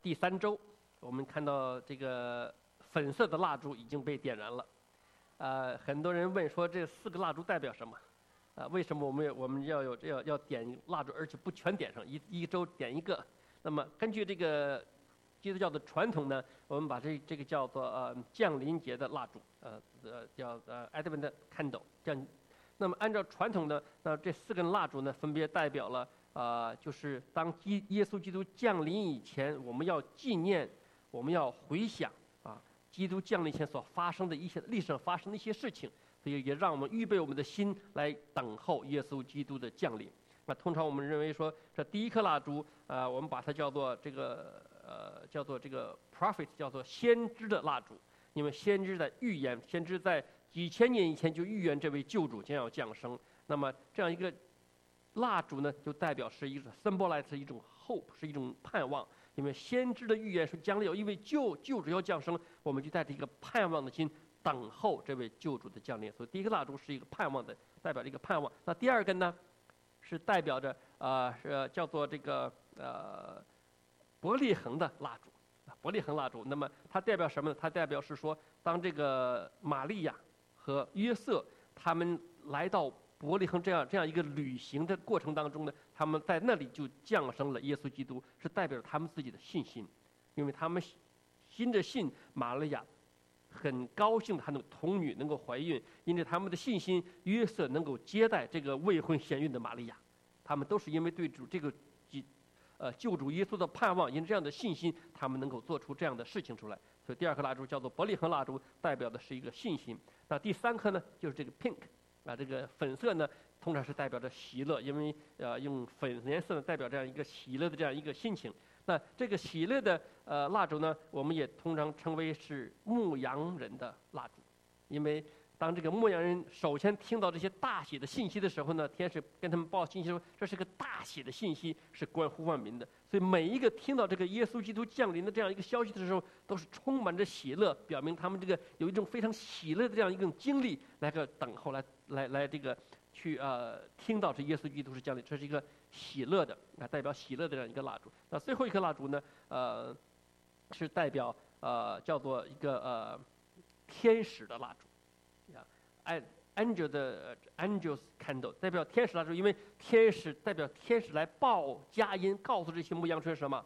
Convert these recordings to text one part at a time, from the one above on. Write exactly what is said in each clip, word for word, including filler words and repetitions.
第三周，我们看到这个粉色的蜡烛已经被点燃了。呃，很多人问说这四个蜡烛代表什么？啊、呃，为什么我们我们要有要要点蜡烛，而且不全点上，一一周点一个？那么根据这个基督教的传统呢，我们把这这个叫做呃降临节的蜡烛，呃呃叫呃 Advent candle 这样。那么按照传统呢，那这四根蜡烛呢，分别代表了啊、呃，就是当基耶稣基督降临以前，我们要纪念，我们要回想啊，基督降临前所发生的一些历史上发生的一些事情，所以也让我们预备我们的心来等候耶稣基督的降临。那通常我们认为说，这第一颗蜡烛，呃，我们把它叫做这个呃叫做这个 prophet， 叫做先知的蜡烛，因为先知的预言，先知在几千年以前就预言这位救主将要降生。那么这样一个蜡烛呢，就代表是一种 symbolize 是一种 hope， 是一种盼望。因为先知的预言说将来有一位救救主要降生，我们就带着一个盼望的心等候这位救主的降临。所以第一个蜡烛是一个盼望的，代表了一个盼望。那第二个呢，是代表着呃是叫做这个呃伯利恒的蜡烛，伯利恒蜡烛。那么它代表什么呢？它代表是说，当这个玛利亚和约瑟他们来到伯利恒这样这样一个旅行的过程当中呢，他们在那里就降生了耶稣基督，是代表着他们自己的信心，因为他们信着信玛利亚很高兴她的童女能够怀孕，因着他们的信心，约瑟能够接待这个未婚先孕的玛利亚，他们都是因为对主这个呃救主耶稣的盼望，因这样的信心，他们能够做出这样的事情出来。所以第二颗蜡烛叫做伯利恒蜡烛，代表的是一个信心。那第三颗呢，就是这个 pink， 啊，这个粉色呢，通常是代表着喜乐，因为呃用粉颜色呢代表这样一个喜乐的这样一个心情。那这个喜乐的呃蜡烛呢，我们也通常称为是牧羊人的蜡烛，因为当这个牧羊人首先听到这些大喜的信息的时候呢，天使跟他们报信息说，这是个大喜的信息，是关乎万民的。所以每一个听到这个耶稣基督降临的这样一个消息的时候，都是充满着喜乐，表明他们这个有一种非常喜乐的这样一种经历，来个等候，来来来这个去呃听到这耶稣基督是降临，这是一个喜乐的啊，代表喜乐的这样一个蜡烛。那最后一颗蜡烛呢，呃，是代表呃叫做一个呃天使的蜡烛。啊 ，angel 的 angels candle 代表天使蜡烛，因为天使代表天使来报佳音，告诉这些牧羊人什么？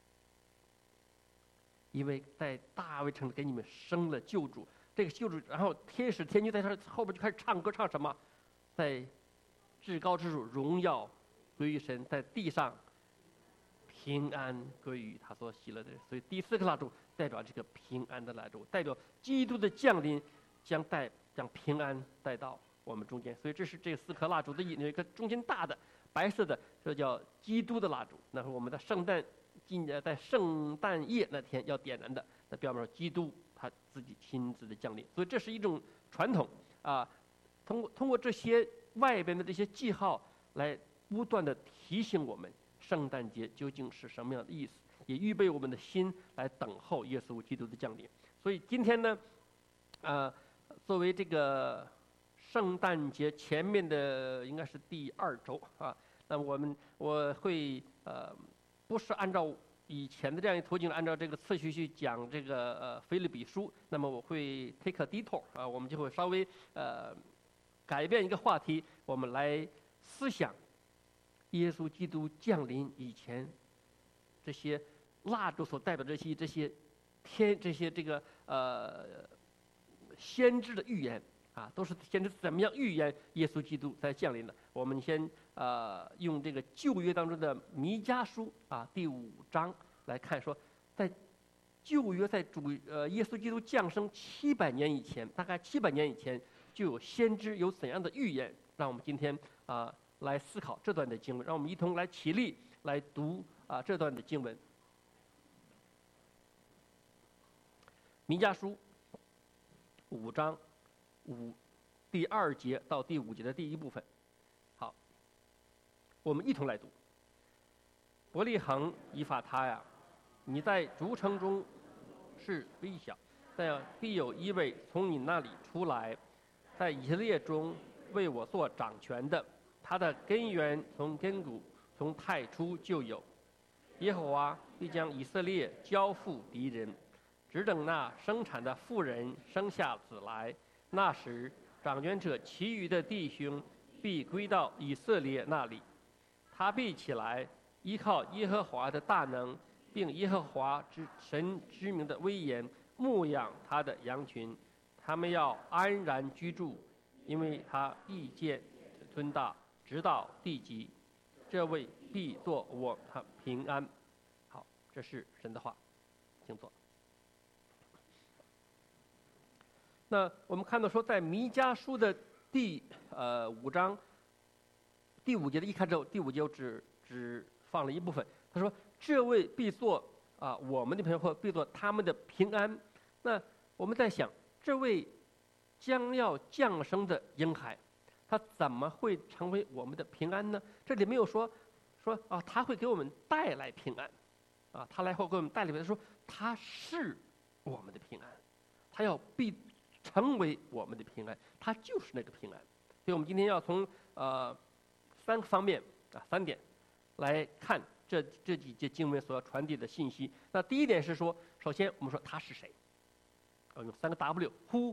因为在大卫城给你们生了救主，这个救主，然后天使天君在他后边就开始唱歌，唱什么？在至高之处荣耀归于神，在地上平安归于他所喜乐的人。所以第四颗蜡烛代表这个平安的蜡烛，代表基督的降临将带将平安带到我们中间。所以这是这四颗蜡烛的意义。有一个中间大的白色的，这叫基督的蜡烛，那是我们的圣诞今年在圣诞夜那天要点燃的，那表明基督他自己亲自的降临。所以这是一种传统啊，通过通过这些外边的这些记号来不断的提醒我们圣诞节究竟是什么样的意思，也预备我们的心来等候耶稣基督的降临。所以今天呢，呃，作为这个圣诞节前面的应该是第二周啊，那我们我会呃不是按照以前的这样一途径，按照这个次序去讲这个呃腓立比书，那么我会 take a detour 啊，我们就会稍微呃改变一个话题，我们来思想耶稣基督降临以前这些蜡烛所代表这些这些天这些这个呃先知的预言啊，都是先知怎么样预言耶稣基督在降临的。我们先呃用这个旧约当中的弥迦书啊第五章来看，说在旧约在主呃耶稣基督降生七百年以前，大概七百年以前就有先知有怎样的预言。让我们今天啊、呃、来思考这段的经文，让我们一同来起立来读啊、呃、这段的经文。弥迦书五章五第二节到第五节的第一部分。好，我们一同来读。伯利恒以法他呀，你在诸城中是微小，但必有一位从你那里出来，在以色列中为我做掌权的，他的根源从根骨从太初就有。耶和华必将以色列交付敌人，只等那生产的妇人生下子来。那时，掌权者其余的弟兄必归到以色列那里，他必起来，依靠耶和华的大能，并耶和华之神之名的威严，牧养他的羊群。他们要安然居住，因为他必见尊大，直到地极。这位必作我他平安。好，这是神的话，请坐。那我们看到说，在弥迦书的第呃五章第五节的一开头，第五节我只只放了一部分。他说：“这位必做啊我们的平安，或必做他们的平安。”那我们在想，这位将要降生的婴孩，他怎么会成为我们的平安呢？这里没有说说啊，他会给我们带来平安，啊，他来会给我们带来平安。说他是我们的平安，他要必成为我们的平安，他就是那个平安。所以我们今天要从呃三个方面啊三点来看这这几节经文所要传递的信息。那第一点是说，首先我们说他是谁？我用三个 W：Who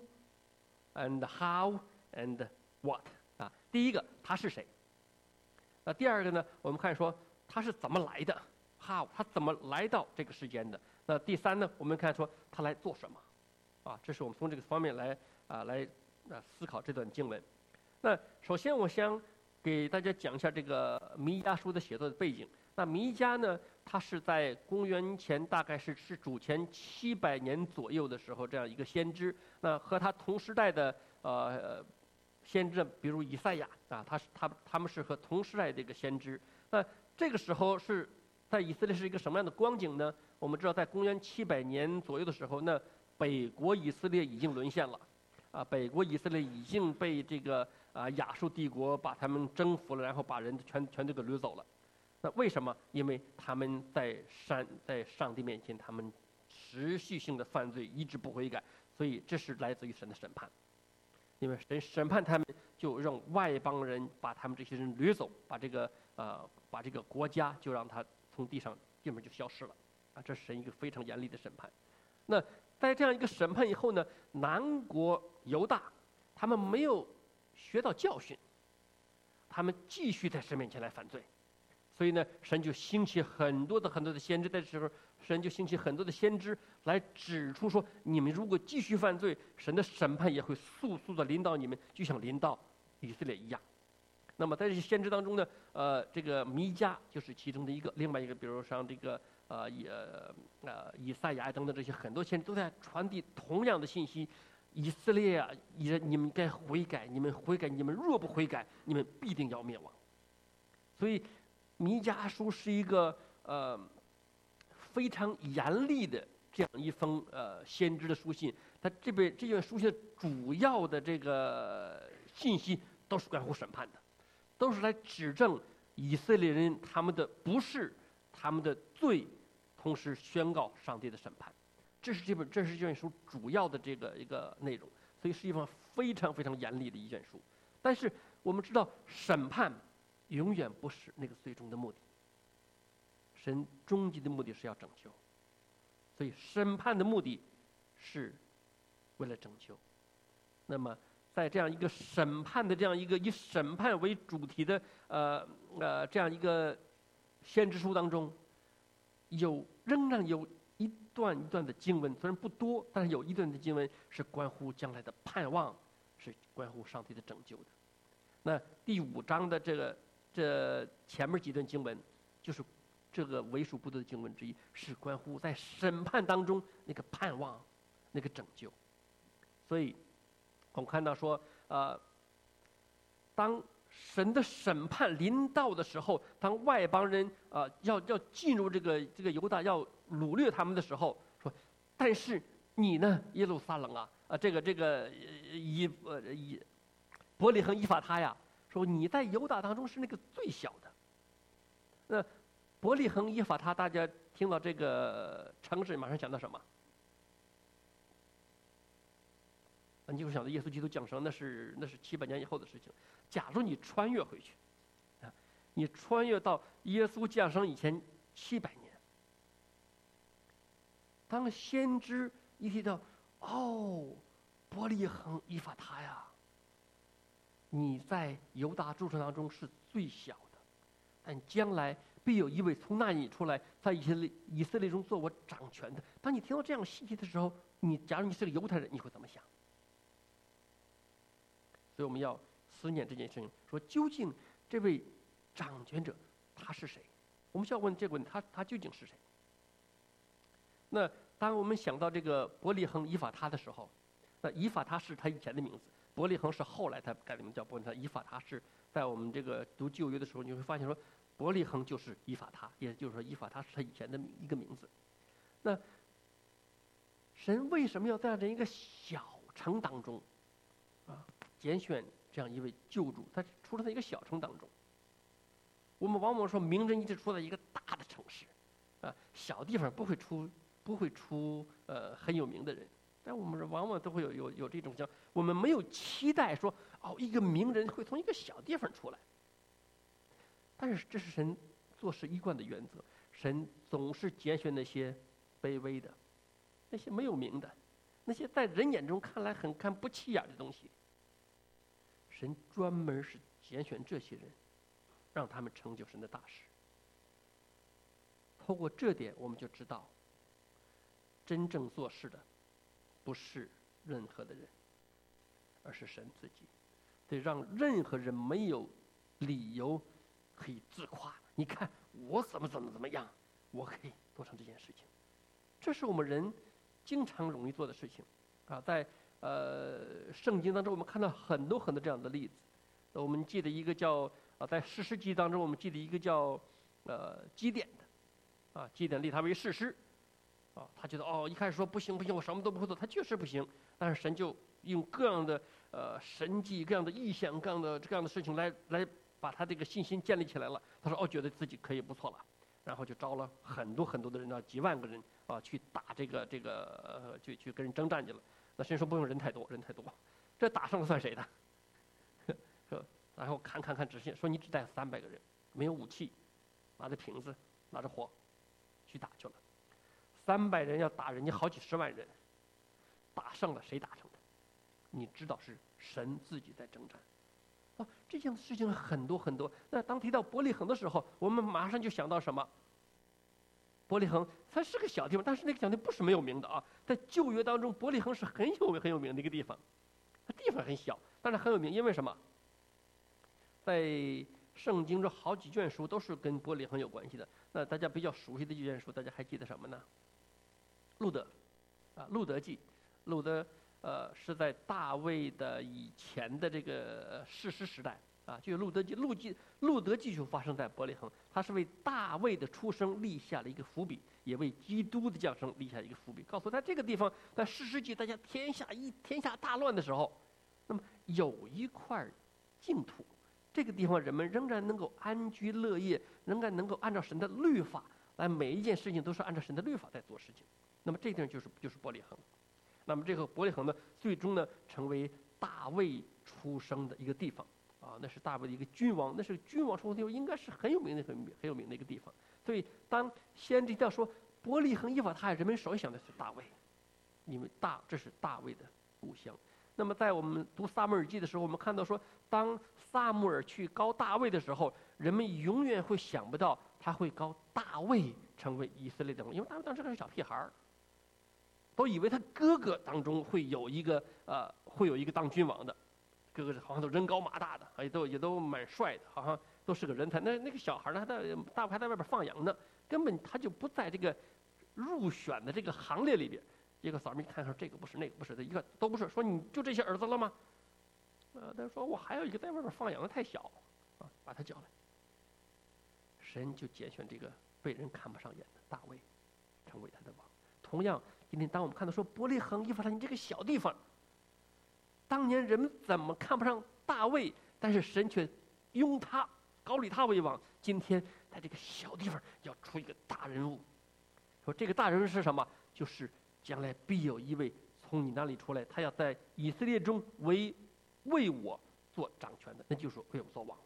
and How and What 啊。第一个他是谁？那第二个呢？我们看说他是怎么来的 ？How 他怎么来到这个世间的？那第三呢？我们看说他来做什么？啊，这是我们从这个方面来啊来啊思考这段经文。那首先我想给大家讲一下这个弥迦书的写作的背景。那弥迦呢，他是在公元前大概是是主前七百年左右的时候，这样一个先知。那和他同时代的呃先知，比如以赛亚啊，他是他他们是和同时代的一个先知。那这个时候是在以色列是一个什么样的光景呢？我们知道，在公元七百年左右的时候，那北国以色列已经沦陷了，啊，北国以色列已经被这个啊亚述帝国把他们征服了，然后把人全全都给掳走了。那为什么？因为他们在上在上帝面前，他们持续性的犯罪，一直不悔改，所以这是来自于神的审判。因为神审判他们，就让外邦人把他们这些人掠走，把这个呃把这个国家就让他从地上基本就消失了，啊，这是神一个非常严厉的审判。那在这样一个审判以后呢，南国犹大他们没有学到教训，他们继续在神面前来犯罪，所以呢，神就兴起很多的很多的先知。在这时候，神就兴起很多的先知来指出说，你们如果继续犯罪，神的审判也会速速的临到你们，就像临到以色列一样。那么在这些先知当中呢，呃，这个弥迦就是其中的一个，另外一个，比如像这个呃以呃以赛亚等等这些很多先知都在传递同样的信息：以色列啊，你你们该悔改，你们悔改，你们若不悔改，你们必定要灭亡。所以弥迦书是一个呃非常严厉的这样一封呃先知的书信。它这本这卷书信的主要的这个信息都是关乎审判的，都是来指证以色列人他们的不是、他们的罪，同时宣告上帝的审判。这是这本这是这卷书主要的这个一个内容，所以是一封非常非常严厉的一卷书。但是我们知道，审判永远不是那个最终的目的。神终极的目的是要拯救，所以审判的目的是为了拯救。那么在这样一个审判的这样一个以审判为主题的呃呃这样一个先知书当中，有仍然有一段一段的经文，虽然不多，但是有一段的经文是关乎将来的盼望，是关乎上帝的拯救的。那第五章的这个这前面几段经文，就是这个为数不多的经文之一，是关乎在审判当中那个盼望，那个拯救。所以我们看到说，呃，当神的审判临到的时候，当外邦人呃要要进入这个这个犹大，要掳掠他们的时候，说，但是你呢，耶路撒冷啊，啊这个这个以呃以伯利恒以法他呀，说你在犹大当中是那个最小的。那伯利恒以法他，大家听到这个城市马上想到什么？你就想到耶稣基督降生，那是那是七百年以后的事情。假如你穿越回去，啊，你穿越到耶稣降生以前七百年， 当先知一提到，哦，伯利恒以法他呀，你在犹大诸城当中是最小的，但将来必有一位从那里出来，在以色列以色列中做我掌权的。当你听到这样信息的时候，你假如你是个犹太人，你会怎么想？所以我们要思念这件事情，说究竟这位掌权者他是谁？我们需要问这个问题，他他究竟是谁？那当我们想到这个伯利恒以法他的时候，那以法他是他以前的名字，伯利恒是后来他改名叫伯利恒。以法他是在我们这个读旧约的时候，你会发现说，伯利恒就是以法他，也就是说以法他是他以前的一个名字。那神为什么要在这一个小城当中，啊，拣选这样一位救主？他出生在一个小城当中。我们往往说名人一直出在一个大的城市，啊，小地方不会出不会出呃很有名的人。但我们往往都会有有有这种像，我们没有期待说，哦，一个名人会从一个小地方出来。但是这是神做事一贯的原则，神总是拣选那些卑微的，那些没有名的，那些在人眼中看来很看不起眼的东西。神专门是拣选这些人，让他们成就神的大事。透过这点，我们就知道，真正做事的不是任何的人，而是神自己，得让任何人没有理由可以自夸。你看我怎么怎么怎么样，我可以做成这件事情。这是我们人经常容易做的事情啊。在呃圣经当中，我们看到很多很多这样的例子。我们记得一个叫啊，在士师记当中，我们记得一个叫呃基甸的啊，基甸立他为士师。啊，他觉得哦，一开始说不行不行，我什么都不会做，他确实不行。但是神就用各样的呃神迹、各样的异象、各样的这样的事情来来把他这个信心建立起来了。他说哦，觉得自己可以不错了，然后就招了很多很多的人啊，几万个人啊，去打这个这个呃，去去跟人征战去了。那神说不用，人太多，人太多，这打胜了算谁的？说然后看看看直线，说你只带三百个人，没有武器，拿着瓶子，拿着火，去打去了。三百人要打人家好几十万人，打胜了谁打胜的？你知道是神自己在征战。啊，这样的事情很多很多。那当提到伯利恒的时候，我们马上就想到什么？伯利恒它是个小地方，但是那个小地方不是没有名的啊。在旧约当中，伯利恒是很有名很有名的一个地方，它地方很小，但是很有名，因为什么？在圣经中好几卷书都是跟伯利恒有关系的。那大家比较熟悉的几卷书，大家还记得什么呢？路德，啊，路德记，路德呃是在大卫的以前的这个士师时代啊，就有路德记，路记路德记就发生在伯利恒，他是为大卫的出生立下了一个伏笔，也为基督的降生立下一个伏笔，告诉在这个地方，在士师记大家天下一天下大乱的时候，那么有一块净土，这个地方人们仍然能够安居乐业，仍然能够按照神的律法来，每一件事情都是按照神的律法在做事情。那么这个地方就是就是伯利恒，那么这个伯利恒呢，最终呢成为大卫出生的一个地方啊，那是大卫的一个君王，那是君王出生的地方，应该是很有名的很很有名的一个地方。所以当先知要说伯利恒以法他，人们首想的是大卫，因为大这是大卫的故乡。那么在我们读撒母耳记的时候，我们看到说，当撒母耳去膏大卫的时候，人们永远会想不到他会膏大卫成为以色列的王，因为大卫当时还是小屁孩儿。都以为他哥哥当中会有一个呃，会有一个当君王的，哥哥好像都人高马大的，也都也都蛮帅的，好像都是个人才。那那个小孩呢，他在大卫还在外边放羊呢，根本他就不在这个入选的这个行列里边。结果扫描一看说这个不是，那个不是，他一个都不是。说你就这些儿子了吗？呃，他说我还有一个在外边放羊的太小，啊，把他叫来。神就拣选这个被人看不上眼的大卫，成为他的王。同样。今天，当我们看到说伯利恒以法他，你这个小地方，当年人们怎么看不上大卫，但是神却拥他高立他为王。今天在这个小地方要出一个大人物，说这个大人物是什么？就是将来必有一位从你那里出来，他要在以色列中为为我做掌权的，那就是为我做王。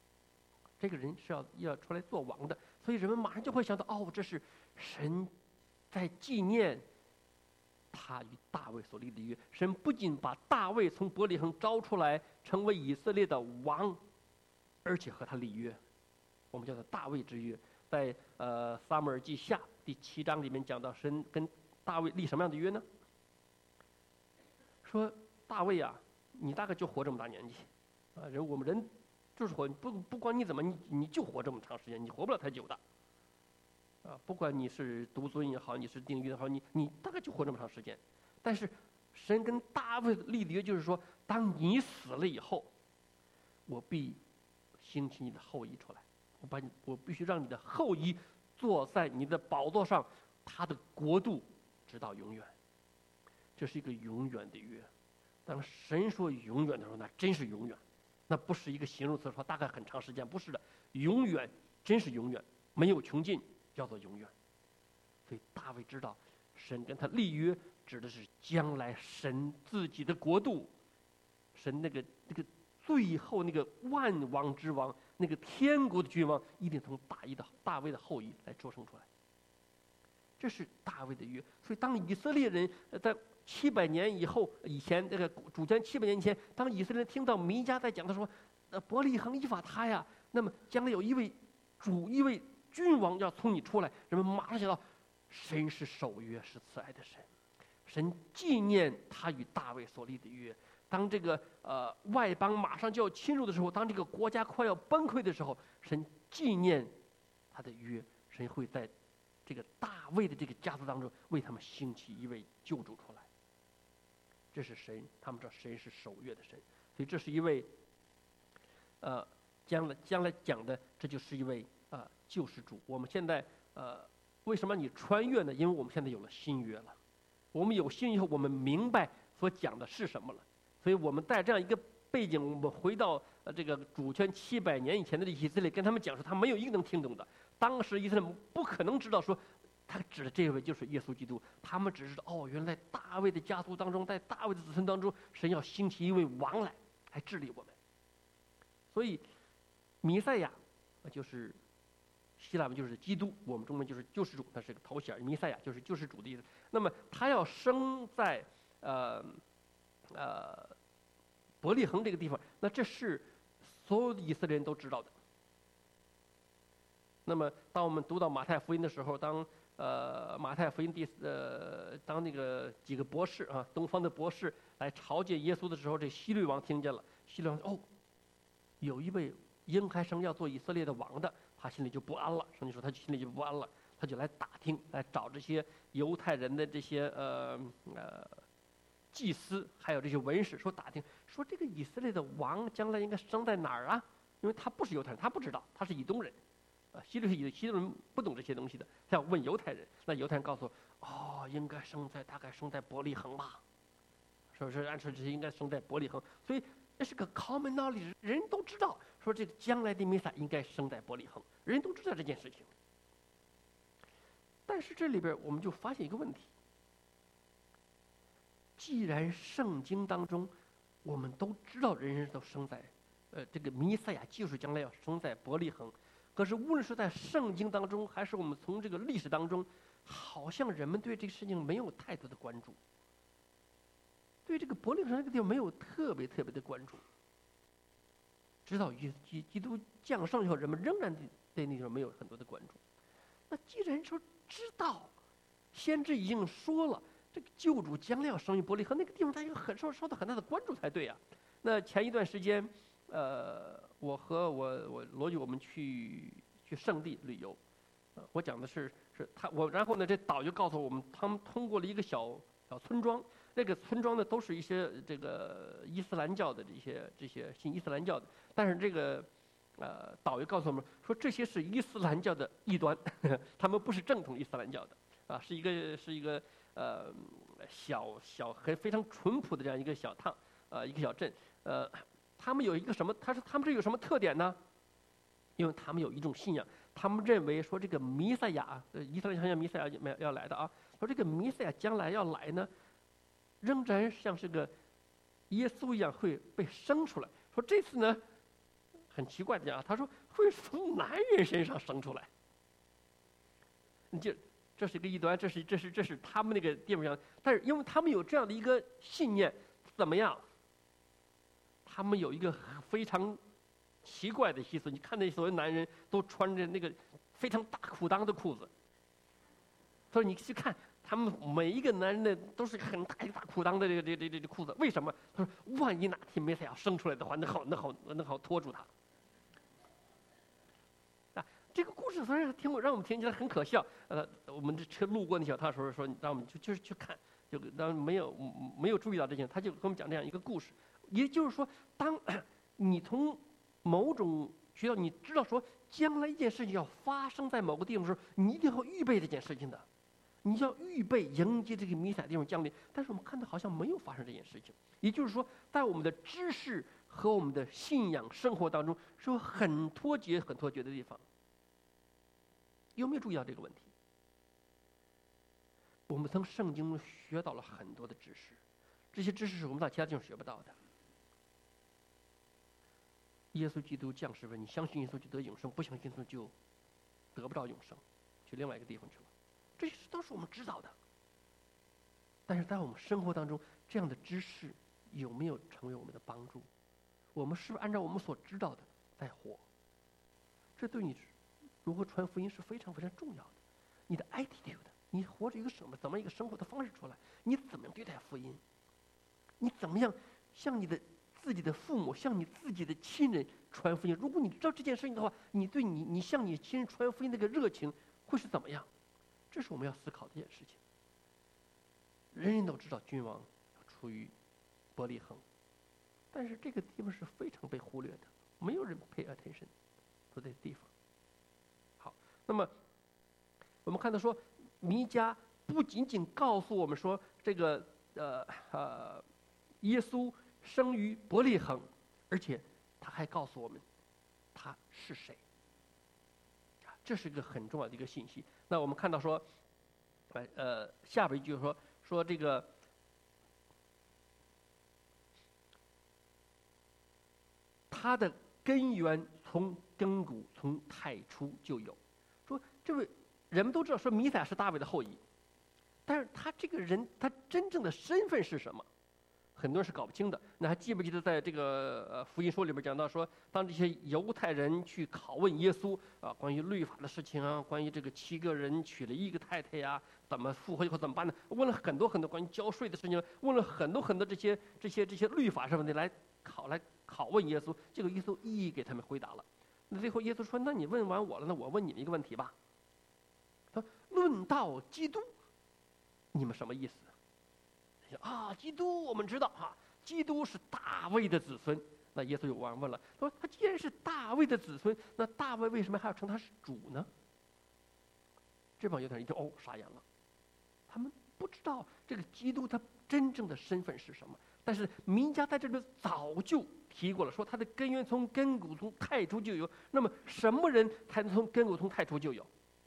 这个人是要要出来做王的，所以人们马上就会想到，哦，这是神在纪念他与大卫所立的约。神不仅把大卫从伯利恒招出来，成为以色列的王，而且和他立约，我们叫做大卫之约。在呃撒母耳记下第七章里面讲到，神跟大卫立什么样的约呢？说大卫啊，你大概就活这么大年纪，啊，人我们人就是活，不不管你怎么，你你就活这么长时间，你活不了太久的。啊，不管你是独尊也好，你是定约也好，你你大概就活这么长时间。但是神跟大卫立的约就是说，当你死了以后，我必兴起你的后裔出来，我把你我必须让你的后裔坐在你的宝座上，他的国度直到永远。这是一个永远的约。当神说永远的时候，那真是永远，那不是一个形容词说大概很长时间，不是的，永远真是永远，没有穷尽，叫做永远。所以大卫知道，神跟他立约，指的是将来神自己的国度，神那个那个最后那个万王之王，那个天国的君王，一定从大一的大卫的后裔来出生出来。这是大卫的约。所以当以色列人在七百年以后以前，那个主前七百年前，当以色列人听到弥迦在讲，他说：“呃，伯利恒以法他呀，那么将来有一位主，一位君王要从你出来。”人们马上想到，神是守约，是慈爱的神，神纪念他与大卫所立的约。当这个呃外邦马上就要侵入的时候，当这个国家快要崩溃的时候，神纪念他的约，神会在这个大卫的这个家族当中为他们兴起一位救主出来。这是神，他们知道神是守约的神，所以这是一位，呃，将来将来讲的，这就是一位啊、呃、救世主。我们现在呃，为什么你穿越呢？因为我们现在有了新约了，我们有新约以后，我们明白所讲的是什么了。所以我们带这样一个背景，我们回到呃这个主权七百年以前的以色列，跟他们讲说，他没有一个能听懂的。当时以色列不可能知道说，他指的这位就是耶稣基督，他们只是哦，原来大卫的家族当中，在大卫的子孙当中，神要兴起一位王来，来治理我们。所以，弥赛亚，就是希腊文就是基督，我们中文就是救世主，那是个头衔。弥赛亚就是救世主的意思。那么他要生在呃呃伯利恒这个地方，那这是所有的以色列人都知道的。那么，当我们读到马太福音的时候，当呃马太福音第呃当那个几个博士啊，东方的博士来朝见耶稣的时候，这希律王听见了，希律王说：“哦，有一位婴孩生要做以色列的王的，他心里就不安了。”圣经说他心里就不安了，他就来打听，来找这些犹太人的这些呃呃祭司，还有这些文士，说打听，说这个以色列的王将来应该生在哪儿啊？因为他不是犹太人，他不知道，他是以东人。啊，希律是以希律人不懂这些东西的，他要问犹太人。那犹太人告诉我，哦，应该生在大概生在伯利恒吧，是不是？按说这些应该生在伯利恒，所以这是个 common knowledge， 人都知道，说这个将来的弥撒应该生在伯利恒，人都知道这件事情。但是这里边我们就发现一个问题：既然圣经当中我们都知道人人都生在，呃，这个弥赛亚就是将来要生在伯利恒。可是，无论是在圣经当中，还是我们从这个历史当中，好像人们对这个事情没有太多的关注，对这个伯利恒这个地方没有特别特别的关注。直到基基基督降生以后，人们仍然对对那地方没有很多的关注。那既然说知道，先知已经说了，这个救主将来要生于伯利恒，那个地方他应该很受受到很大的关注才对呀、啊。那前一段时间，呃。我和我我罗辑我们去去圣地旅游，呃，我讲的是是他我，然后呢，这导游告诉我们，他们通过了一个小小村庄，那个村庄呢都是一些这个伊斯兰教的这些这些信伊斯兰教的，但是这个呃导游告诉我们说，这些是伊斯兰教的异端，呵呵他们不是正统伊斯兰教的，啊，是一个是一个呃小小很非常淳朴的这样一个小趟，呃一个小镇，呃。他们有一个什么？他说他们这有什么特点呢？因为他们有一种信仰，他们认为说这个弥赛亚，呃，伊斯兰教弥赛亚要要来的啊。说这个弥赛亚将来要来呢，仍然像是个耶稣一样会被生出来。说这次呢，很奇怪的啊，他说会从男人身上生出来。你就这是一个异端，这是这是这是他们那个地方上，但是因为他们有这样的一个信念，怎么样？他们有一个非常奇怪的习俗，你看那所有男人都穿着那个非常大裤裆的裤子，所以你去看他们每一个男人的都是很大一个大裤裆的这个这这这这裤子，为什么？他说万一哪天弥赛亚生出来的话，那好那好那好拖住他。啊，这个故事虽然听让我们听起来很可笑，呃，我们这车路过那小摊时候说，让我们就就是去看，就当没有没有注意到这些，他就跟我们讲这样一个故事。也就是说，当你从某种学校你知道说将来一件事情要发生在某个地方的时候，你一定要预备这件事情的，你要预备迎接这个弥赛亚地方降临。但是我们看到好像没有发生这件事情，也就是说，在我们的知识和我们的信仰生活当中是有很脱节、很脱节的地方。有没有注意到这个问题？我们从圣经中学到了很多的知识，这些知识是我们在其他地方学不到的。耶稣基督降世为你相信耶稣就得永生，不相信耶稣就得不着永生，去另外一个地方去了。这些都是我们知道的，但是在我们生活当中，这样的知识有没有成为我们的帮助？我们是不是按照我们所知道的在活？这对你如何传福音是非常非常重要的。你的 attitude， 你活着一个什么怎么一个生活的方式出来？你怎么样对待福音？你怎么样向你的自己的父母，向你自己的亲人传福音？如果你知道这件事情的话，你对你你向你亲人传福音那个热情会是怎么样？这是我们要思考的一件事情。人人都知道君王出于伯利恒，但是这个地方是非常被忽略的，没有人 pay attention to 这个地方。好，那么我们看到说，弥迦不仅仅告诉我们说这个呃呃耶稣生于伯利恒，而且他还告诉我们他是谁。这是一个很重要的一个信息。那我们看到说，呃呃，下边一句说说这个，他的根源从亘古从太初就有。说这位人们都知道说弥赛亚是大卫的后裔，但是他这个人他真正的身份是什么？很多人是搞不清的。那还记不记得在这个呃福音书里边讲到说，当这些犹太人去拷问耶稣啊，关于律法的事情啊，关于这个七个人娶了一个太太呀，怎么复活以后怎么办呢？问了很多很多关于交税的事情，问了很多很多这些这些这些律法上面的来考来拷问耶稣，结果耶稣一一给他们回答了。那最后耶稣说：“那你问完我了，那我问你们一个问题吧。他说论到基督，你们什么意思？”啊，基督我们知道哈，基督是大卫的子孙。那耶稣又问问了，说他既然是大卫的子孙，那大卫为什么还要称他是主呢？这帮犹太人一听，哦，傻眼了，他们不知道这个基督他真正的身份是什么。但是弥迦在这里早就提过了，说他的根源从亘古从太初就有。那么什么人才能从亘古从太初就有？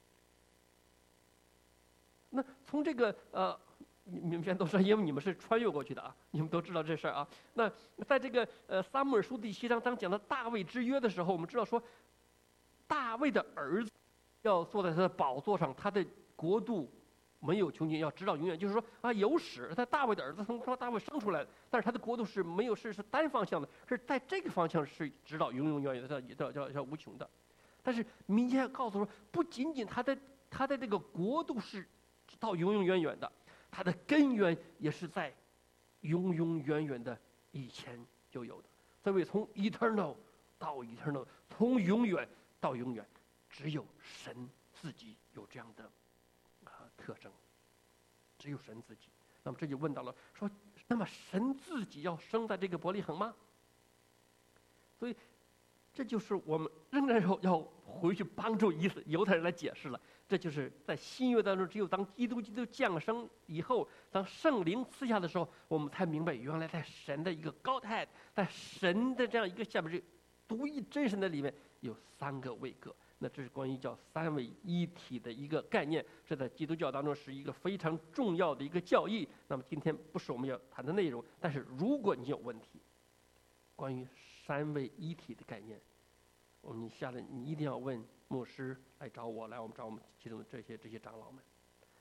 那从这个呃。你们现在都知道，因为你们是穿越过去的啊，你们都知道这事儿啊。那在这个呃撒母耳书第七章，当讲到大卫之约的时候，我们知道说，大卫的儿子要坐在他的宝座上，他的国度没有穷尽，要直到永远。就是说啊，有史在大卫的儿子从大卫生出来，但是他的国度是没有是是单方向的，是在这个方向是直到永永远远的，叫叫叫无穷的。但是民间告诉说，不仅仅他的他的这个国度是到永永远远的。它的根源也是在永永远远的以前就有的，所以从 eternal 到 eternal， 从永远到永远，只有神自己有这样的啊特征，只有神自己。那么这就问到了说，那么神自己要生在这个伯利恒吗？所以这就是我们仍然要要回去帮助以色犹太人来解释了。这就是在新约当中，只有当基督基督降生以后，当圣灵赐下的时候，我们才明白，原来在神的一个Godhead，在神的这样一个下面这独一真神的里面有三个位格。那这是关于叫三位一体的一个概念，这在基督教当中是一个非常重要的一个教义。那么今天不是我们要谈的内容，但是如果你有问题，关于三位一体的概念，我们下来你一定要问牧师，来找我，来我们找我们其中的这些这些长老们。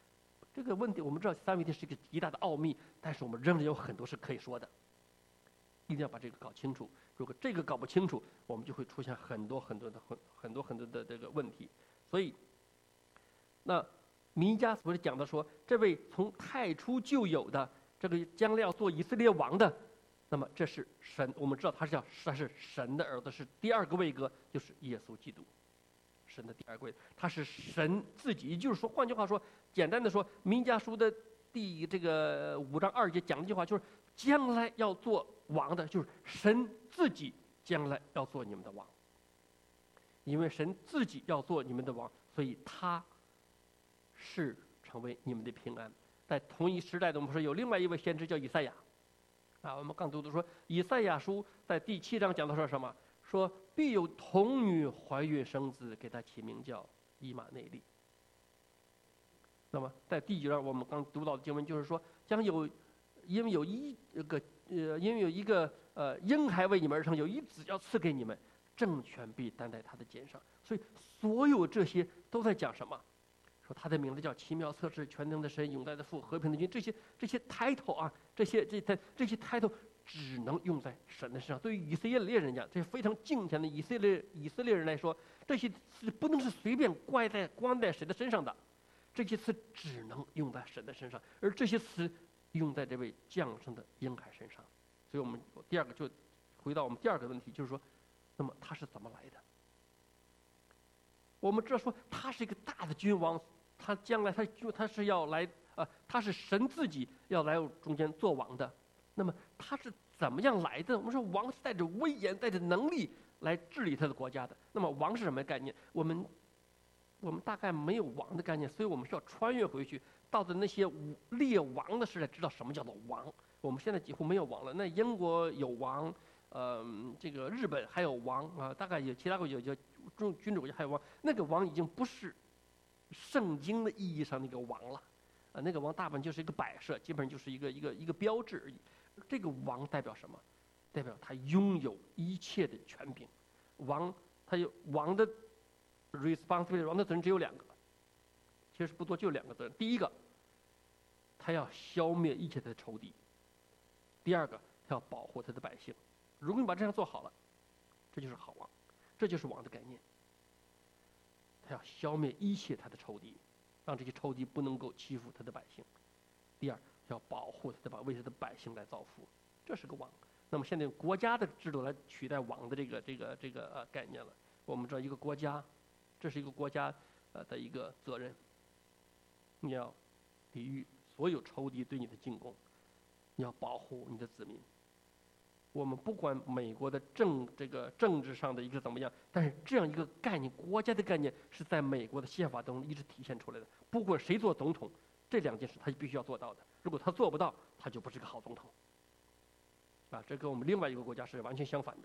这个问题我们知道三位一体是一个极大的奥秘，但是我们仍然有很多是可以说的，一定要把这个搞清楚。如果这个搞不清楚，我们就会出现很多很多的很很多很多的这个问题。所以，那弥迦所讲的说，这位从太初就有的这个将来要做以色列王的，那么这是神，我们知道他是叫他是神的儿子，是第二个位格，就是耶稣基督。神的第二位，他是神自己，也就是说，换句话说，简单的说，弥迦书的第这个五章二节讲了一句话，就是将来要做王的，就是神自己将来要做你们的王。因为神自己要做你们的王，所以他是成为你们的平安。在同一时代的，我们说有另外一位先知叫以赛亚，啊，我们刚读的说，以赛亚书在第七章讲的说什么？说必有童女怀孕生子，给他起名叫以马内利。那么在第九章我们刚读到的经文就是说，将有因为有一个呃，因为有一个呃婴孩为你们而生，有一子要赐给你们，政权必担在他的肩上。所以所有这些都在讲什么？说他的名字叫奇妙测试全能的神永在的父和平的君。这些这些 title 啊，这些这这这些 title 只能用在神的身上。对于以色列人讲，这些非常敬虔的以色列以色列人来说，这些是不能是随便挂在关在谁的身上的，这些词只能用在神的身上，而这些词用在这位降生的婴孩身上。所以我们第二个就回到我们第二个问题，就是说，那么他是怎么来的？我们知道说他是一个大的君王，他将来他他是要来啊、呃，他是神自己要来中间做王的。那么他是怎么样来的？我们说王是带着威严、带着能力来治理他的国家的。那么王是什么概念？我们我们大概没有王的概念，所以我们需要穿越回去，到的那些列王的时代，知道什么叫做王。我们现在几乎没有王了。那英国有王，呃，这个日本还有王啊，大概有其他国家有叫君君主国家还有王。那个王已经不是圣经的意义上那个王了，啊，那个王大部分就是一个摆设，基本上就是一个一个一个标志而已。这个王代表什么？代表他拥有一切的权柄。王他有王的 responsibility， 王的责任只有两个，其实不多，就两个责任。第一个，他要消灭一切的仇敌；第二个，他要保护他的百姓。如果你把这样做好了，这就是好王，这就是王的概念。他要消灭一切他的仇敌，让这些仇敌不能够欺负他的百姓。第二，要保护他的百为他的百姓来造福，这是个王。那么现在用国家的制度来取代王的这个这个这个呃概念了。我们知道一个国家，这是一个国家呃的一个责任，你要抵御所有仇敌对你的进攻，你要保护你的子民。我们不管美国的政这个政治上的一个怎么样，但是这样一个概念，国家的概念是在美国的宪法当中一直体现出来的。不管谁做总统，这两件事他必须要做到的。如果他做不到，他就不是个好总统。啊，这跟我们另外一个国家是完全相反的。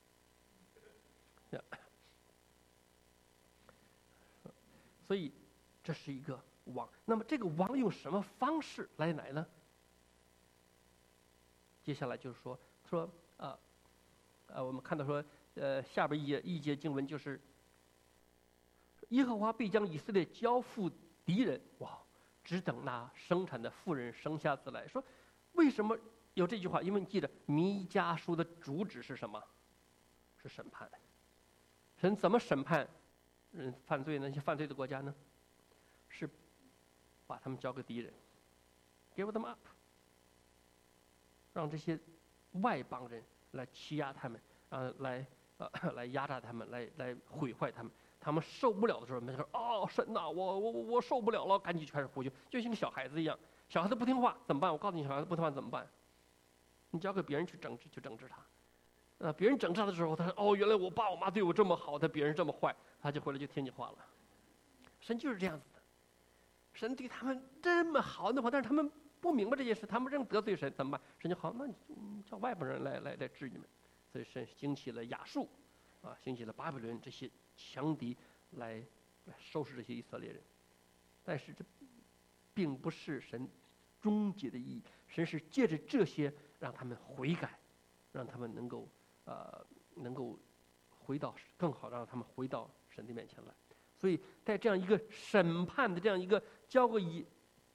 所以这是一个王。那么这个王用什么方式来来呢？接下来就是说说啊，呃，我们看到说，呃，下边一节一节经文就是，耶和华必将以色列交付敌人。哇，只等那生产的妇人生下子来。说为什么有这句话？因为你记得弥迦书的主旨是什么？是审判。神怎么审判人犯罪呢？那些犯罪的国家呢？是把他们交给敌人 ，give them up， 让这些外邦人来欺压他们，啊，来呃来压榨他们，来来毁坏他们。他们受不了的时候，他们说：“哦，神呐、啊，我我我受不了了！”赶紧就开始呼救，就像个小孩子一样。小孩子不听话怎么办？我告诉你，小孩子不听话怎么办？你交给别人去整治，去整治他。呃，别人整治他的时候，他说：“哦，原来我爸我妈对我这么好，但别人这么坏。”他就回来就听你话了。神就是这样子的，神对他们这么好的话，但是他们不明白这件事，他们仍得罪神，怎么办？神就好，那你叫外邦人来来来治你们。所以神兴起了亚述，啊，兴起了巴比伦这些强敌来来收拾这些以色列人。但是这并不是神终极的意义，神是借着这些让他们悔改，让他们能够呃能够回到更好，让他们回到神的面前来。所以在这样一个审判的这样一个交给以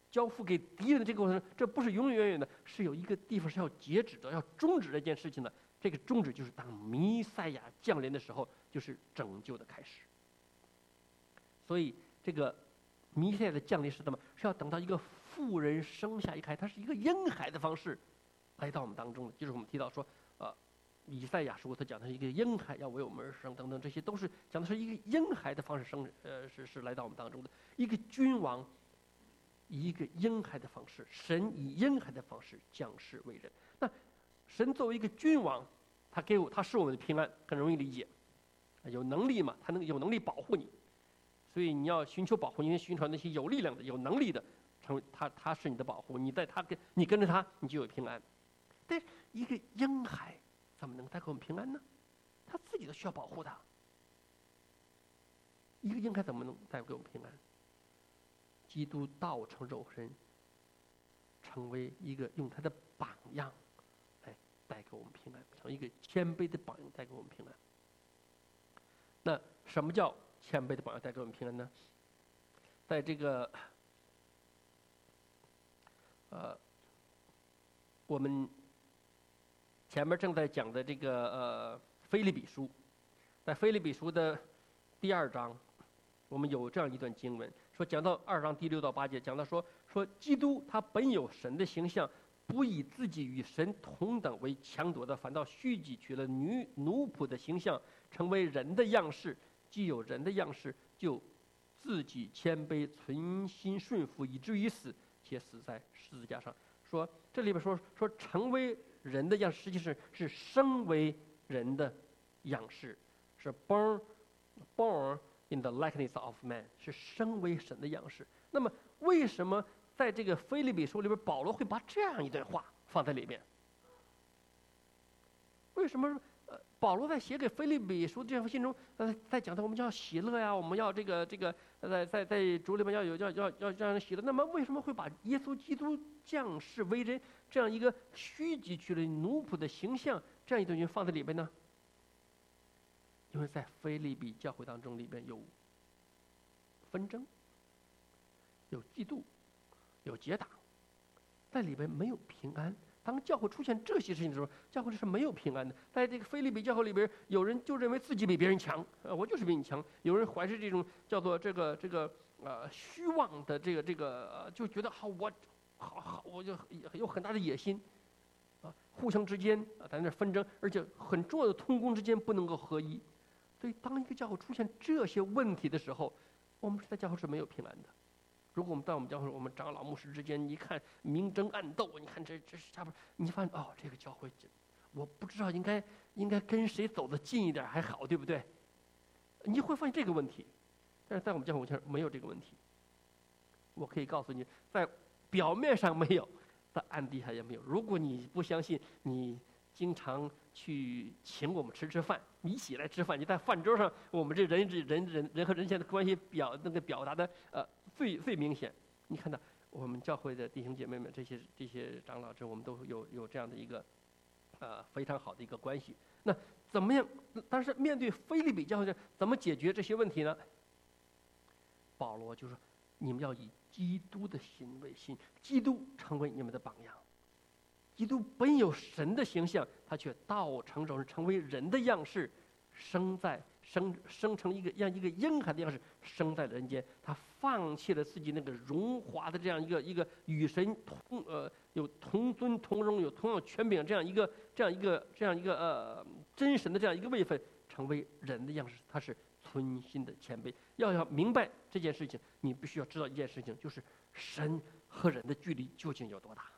交付给敌人的这个过程，这不是永永远远的，是有一个地方是要截止的，要终止这件事情的。这个终止就是当弥赛亚降临的时候，就是拯救的开始。所以这个弥赛亚的降临是怎么？是要等到一个妇人生下一胎，它是一个婴孩的方式来到我们当中的。就是我们提到说，呃，以赛亚书他讲的是一个婴孩要为我们而生，等等，这些都是讲的是一个婴孩的方式生，呃，是是来到我们当中的一个君王。以一个婴孩的方式，神以婴孩的方式降世为人。那神作为一个君王，他给我，他是我们的平安，很容易理解。有能力嘛，他能有能力保护你，所以你要寻求保护，因为寻找那些有力量的、有能力的，成为他，他是你的保护。你在他跟你跟着他，你就有平安。但一个婴孩怎么能带给我们平安呢？他自己都需要保护他。一个婴孩怎么能带给我们平安？基督道成肉身，成为一个用他的榜样来带给我们平安，成一个谦卑的榜样带给我们平安。那什么叫谦卑的榜样带给我们平安呢？在这个呃，我们前面正在讲的这个呃腓立比书，在腓立比书的第二章，我们有这样一段经文。说讲到二章第六到八节，讲到说说基督他本有神的形象，不以自己与神同等为强夺的，反倒虚己，取了女奴仆的形象，成为人的样式。既有人的样式，就自己谦卑，存心顺服，以至于死，且死在十字架上。说这里边说说成为人的样式，实际上是生为人的样式，是 born born。in the likeness of man， 是生为神的样式。那么为什么在这个腓立比书里边，保罗会把这样一段话放在里面？为什么呃保罗在写给腓立比书这封信中，呃在讲到我们要喜乐呀，我们要这个这个在在在主里面要有要要要让人喜乐。那么为什么会把耶稣基督降世为人这样一个虚己取了奴仆的形象这样一段经放在里边呢？因为在腓立比教会当中，里边有纷争，有嫉妒，有结党，在里边没有平安。当教会出现这些事情的时候，教会是没有平安的。在这个腓立比教会里边，有人就认为自己比别人强，呃，我就是比你强；有人怀着这种叫做这个这个呃虚妄的这个这个，呃、就觉得好我好好我就有很大的野心，啊，互相之间啊在那纷争，而且很重要的同工之间不能够合一。所以，当一个教会出现这些问题的时候，我们在教会是没有平安的。如果我们在我们教会，我们长老牧师之间，你看明争暗斗，你看这这是下边，你发现哦，这个教会，我不知道应该应该跟谁走得近一点还好，对不对？你会发现这个问题，但是在我们教会，我现在没有这个问题。我可以告诉你，在表面上没有，在暗地下也没有。如果你不相信，你经常去请我们吃吃饭，你一起来吃饭，你在饭桌上，我们这人人人人和人之间的关系表那个表达的呃最最明显。你看到我们教会的弟兄姐妹们，这些这些长老这我们都有有这样的一个呃非常好的一个关系。那怎么样？但是面对腓立比教会，怎么解决这些问题呢？保罗就说：你们要以基督的心为心，基督成为你们的榜样。基督本有神的形象，他却道成肉身，成为人的样式，生在生生成一个让一个婴孩的样式，生在人间。他放弃了自己那个荣华的这样一个一个与神同呃有同尊同荣、有同样权柄这样一个这样一个这样一个呃真神的这样一个位分，成为人的样式。他是存心的谦卑。要要明白这件事情，你必须要知道一件事情，就是神和人的距离究竟有多大。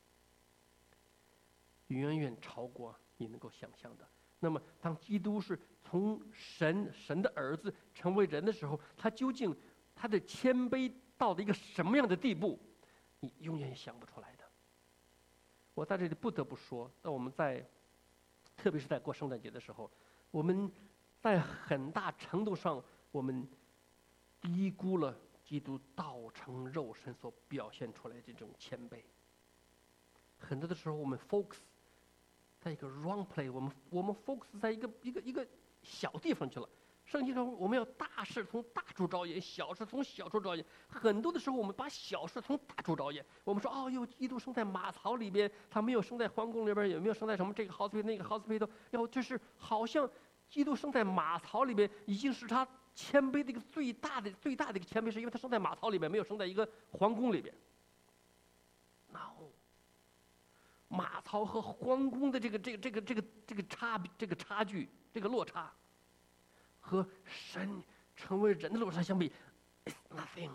远远超过你能够想象的。那么，当基督是从神神的儿子成为人的时候，他究竟他的谦卑到了一个什么样的地步，你永远也想不出来的。我在这里不得不说，那我们在，特别是在过圣诞节的时候，我们在很大程度上，我们低估了基督道成肉身所表现出来的这种谦卑。很多的时候，我们 focus。在一个 wrong play， 我们我们 focus 在一个一个一个小地方去了， 圣经上我们要大事从大处着眼，小事从小处着眼。很多的时候，我们把小事从大处着眼。我们说，哦，哟，基督生在马槽里边，他没有生在皇宫里边，也没有生在什么这个 hospital 那个 hospital。要就是好像基督生在马槽里边，已经是他谦卑的一个最大的最大的一个谦卑，是因为他生在马槽里边，没有生在一个皇宫里边。No， 马槽和皇宫的这个这个这个这个这个差这个差距，这个落差。和神成为人的落差相比 ，is nothing。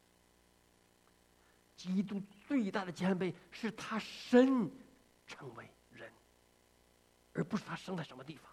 基督最大的谦卑是他神成为人，而不是他生在什么地方。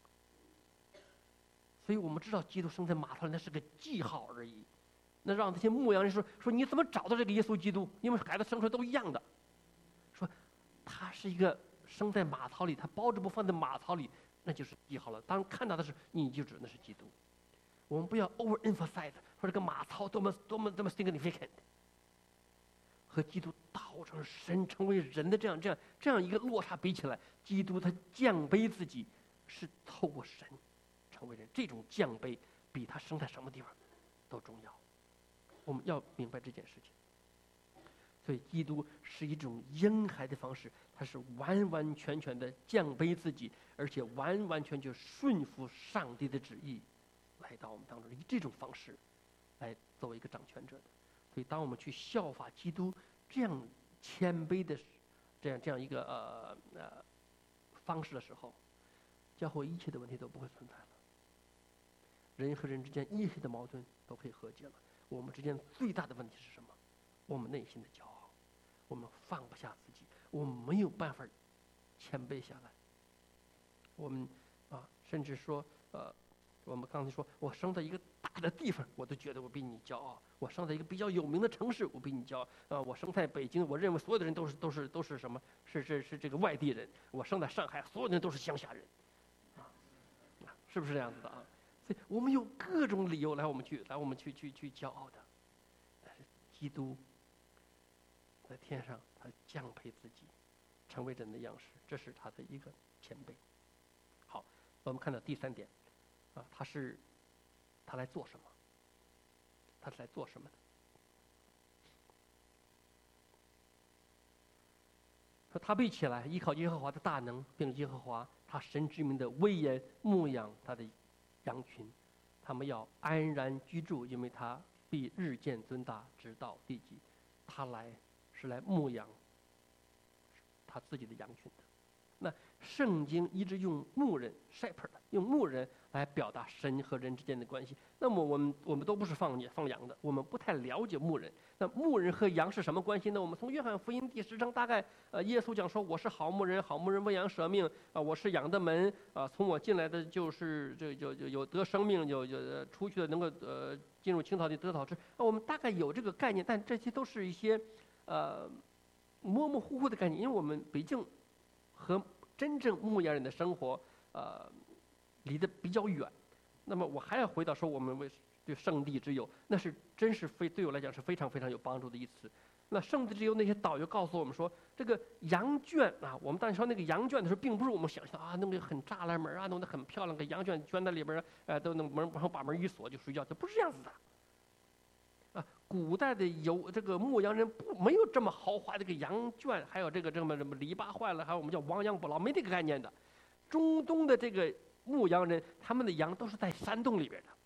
所以我们知道，基督生在马槽里那是个记号而已。那让这些牧羊人说说你怎么找到这个耶稣基督？因为孩子生出来都一样的。说他是一个生在马槽里，他包着布放在马槽里。那就是记号了。当看到的是，你就知道那是基督。我们不要 overemphasize 说这个马槽多么多么多么 significant， 和基督道成神成为人的这样这样这样一个落差比起来，基督他降卑自己，是透过神成为人。这种降卑比他生在什么地方都重要。我们要明白这件事情。所以，基督是一种婴孩的方式，他是完完全全的降卑自己，而且完完全全顺服上帝的旨意，来到我们当中，以这种方式，来作为一个掌权者的。所以，当我们去效法基督这样谦卑的这样这样一个呃呃方式的时候，教会一切的问题都不会存在了。人和人之间一切的矛盾都可以和解了。我们之间最大的问题是什么？我们内心的骄傲。我们放不下自己，我们没有办法谦卑下来。我们啊，甚至说，呃，我们刚才说，我生在一个大的地方，我都觉得我比你骄傲；我生在一个比较有名的城市，我比你骄傲。啊，我生在北京，我认为所有的人都是都是都是什么？是是是这个外地人。我生在上海，所有的人都是乡下人，啊，啊，是不是这样子的啊？所以我们有各种理由来我们去来我们去去去骄傲的，但是基督。在天上，他降卑自己，成为人的样式，这是他的一个谦卑。好，我们看到第三点，啊，他是他来做什么？他是来做什么的？说他必起来，依靠耶和华的大能，并耶和华他神之名的威严，牧养他的羊群。他们要安然居住，因为他必日渐增大，直到地极。他来。是来牧养他自己的羊群的。那圣经一直用牧人 shepherd 用牧人来表达神和人之间的关系。那么我们我们都不是放放羊的，我们不太了解牧人。那牧人和羊是什么关系呢？我们从约翰福音第十章大概呃耶稣讲说，我是好牧人，好牧人为羊舍命啊、呃，我是羊的门啊、呃，从我进来的就是这就有有得生命，有有出去的能够呃进入青草地得草吃。啊，我们大概有这个概念，但这些都是一些。呃，模模糊糊的概念，因为我们毕竟和真正牧羊人的生活呃离得比较远。那么我还要回到说，我们为对圣地之友，那是真是非对我来讲是非常非常有帮助的一词。那圣地之友那些导游告诉我们说，这个羊圈啊，我们当时说那个羊圈的时候，并不是我们想象啊，弄个很栅栏门啊，弄得很漂亮，给羊圈圈在里边，呃，都能门然后把门一锁就睡觉，这不是这样子的。啊，古代的有这个牧羊人不没有这么豪华的这个羊圈，还有这个这么什么篱笆坏了，还有我们叫亡羊补牢，没这个概念的。中东的这个牧羊人，他们的羊都是在山洞里边的，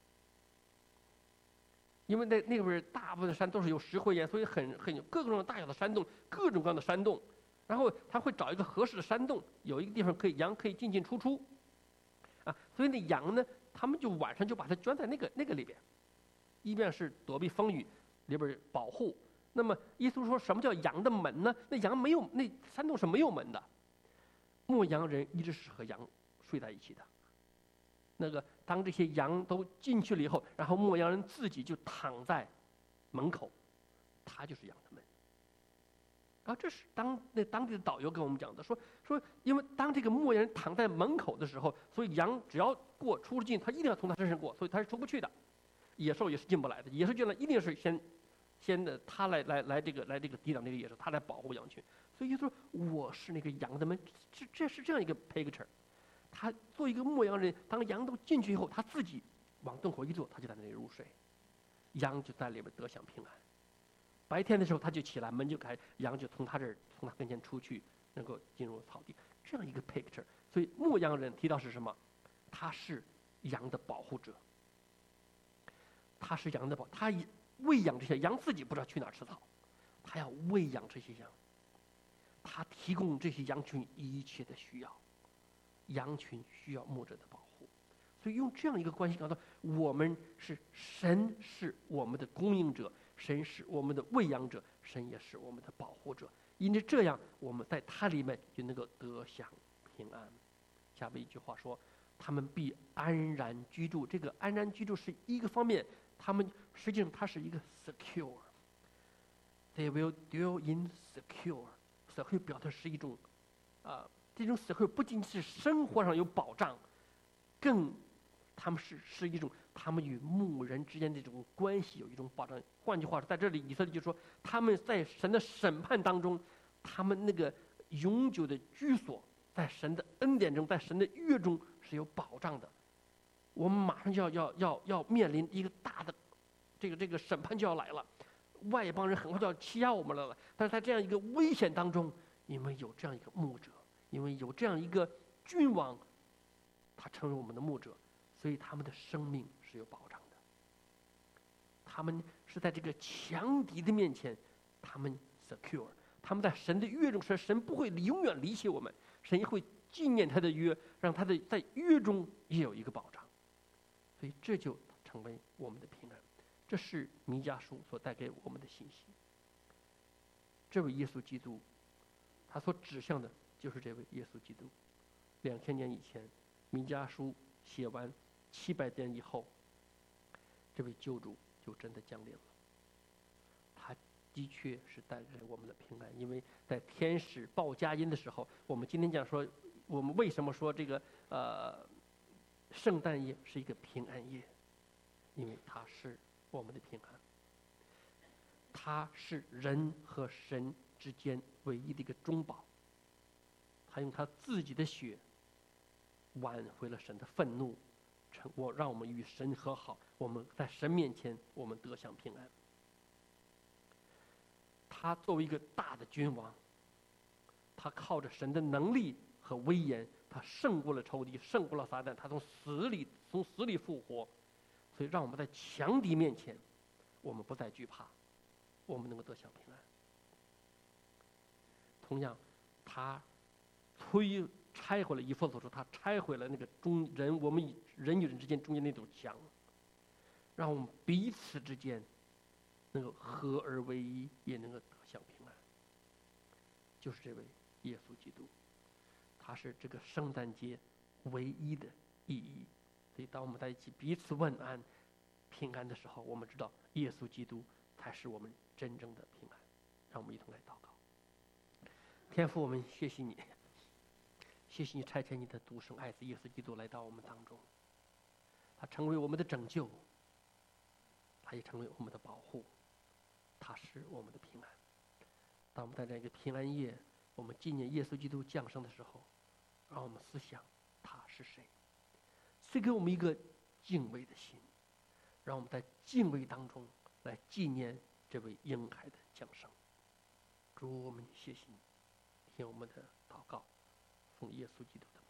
因为那那边大部分山都是有石灰岩，所以很很有各种大小的山洞，各种各样的山洞。然后他会找一个合适的山洞，有一个地方可以羊可以进进出出，啊，所以那羊呢，他们就晚上就把它圈在那个那个里边。一边是躲避风雨，里边保护。那么耶稣说什么叫羊的门呢？那羊没有，那山洞是没有门的。牧羊人一直是和羊睡在一起的。那个当这些羊都进去了以后，然后牧羊人自己就躺在门口，他就是羊的门。然后这是当那当地的导游跟我们讲的，说说因为当这个牧羊人躺在门口的时候，所以羊只要过出进，他一定要从他身上过，所以他是出不去的。野兽也是进不来的，野兽进来一定是先，先的他来来来这个来这个抵挡这个野兽，他来保护羊群。所以就说我是那个羊的门，这这是这样一个 picture。他做一个牧羊人，当羊都进去以后，他自己往洞口一坐，他就在那里入睡，羊就在里边得享平安。白天的时候他就起来，门就开，羊就从他这儿从他跟前出去，能够进入草地。这样一个 picture， 所以牧羊人提到是什么？他是羊的保护者，他是羊的保，他喂养这些羊，自己不知道去哪儿吃草，他要喂养这些羊，他提供这些羊群一切的需要，羊群需要牧者的保护。所以用这样一个关系讲到，我们是神是我们的供应者，神是我们的喂养者，神也是我们的保护者。因为这样，我们在他里面就能够得享平安。下面一句话说，他们必安然居住。这个安然居住是一个方面，他们实际上它是一个 secure。They will dwell in secure。secure 表达是一种，啊、呃，这种 secure 不仅仅是生活上有保障，更他们是是一种他们与牧人之间的这种关系有一种保障。换句话说，在这里以色列就说，他们在神的审判当中，他们那个永久的居所，在神的恩典中，在神的约中是有保障的。我们马上就要要要要面临一个大的这个这个审判就要来了，外邦人很快就要欺压我们来了。但是在这样一个危险当中，因为有这样一个牧者，因为有这样一个君王，他成为我们的牧者，所以他们的生命是有保障的。他们是在这个强敌的面前，他们 secure， 他们在神的约中，说神不会永远离弃我们，神也会纪念他的约，让他的在约中也有一个保障。所以这就成为我们的平安。这是弥迦书所带给我们的信息。这位耶稣基督，他所指向的就是这位耶稣基督。两千年以前，弥迦书写完七百年以后，这位救主就真的降临了。他的确是带来我们的平安，因为在天使报佳音的时候，我们今天讲说，我们为什么说这个呃圣诞夜是一个平安夜？因为它是我们的平安，它是人和神之间唯一的一个中保。他用他自己的血挽回了神的愤怒，成我让我们与神和好，我们在神面前我们得享平安。他作为一个大的君王，他靠着神的能力和威严，他胜过了仇敌，胜过了撒旦，他从死里从死里复活，所以让我们在强敌面前，我们不再惧怕，我们能够得享平安。同样，他推拆毁了以弗所说，他拆毁了那个中人我们人与人之间中间那堵墙，让我们彼此之间能够合而为一，也能够得享平安。就是这位耶稣基督，他是这个圣诞节唯一的意义。所以当我们在一起彼此问安平安的时候，我们知道耶稣基督才是我们真正的平安。让我们一同来祷告。天父，我们谢谢你，谢谢你差遣你的独生爱子耶稣基督来到我们当中，他成为我们的拯救，他也成为我们的保护，他是我们的平安。当我们在这个平安夜，我们纪念耶稣基督降生的时候，让我们思想他是谁，赐给我们一个敬畏的心，让我们在敬畏当中来纪念这位婴孩的降生。主，我们谢谢你，听我们的祷告，奉耶稣基督的